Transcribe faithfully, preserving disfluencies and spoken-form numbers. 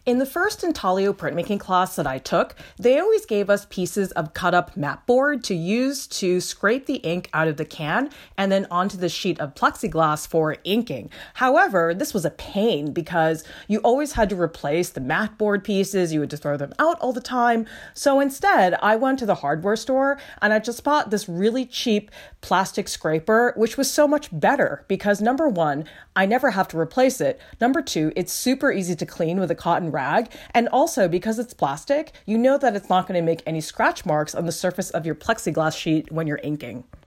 In the first Intaglio printmaking class that I took, they always gave us pieces of cut up mat board to use to scrape the ink out of the can and then onto the sheet of plexiglass for inking. However, this was a pain because you always had to replace the mat board pieces. You had to throw them out all the time. So instead, I went to the hardware store and I just bought this really cheap plastic scraper, which was so much better because number one, I never have to replace it. Number two, it's super easy to clean with a cotton rag. And also because it's plastic, you know that it's not going to make any scratch marks on the surface of your plexiglass sheet when you're inking.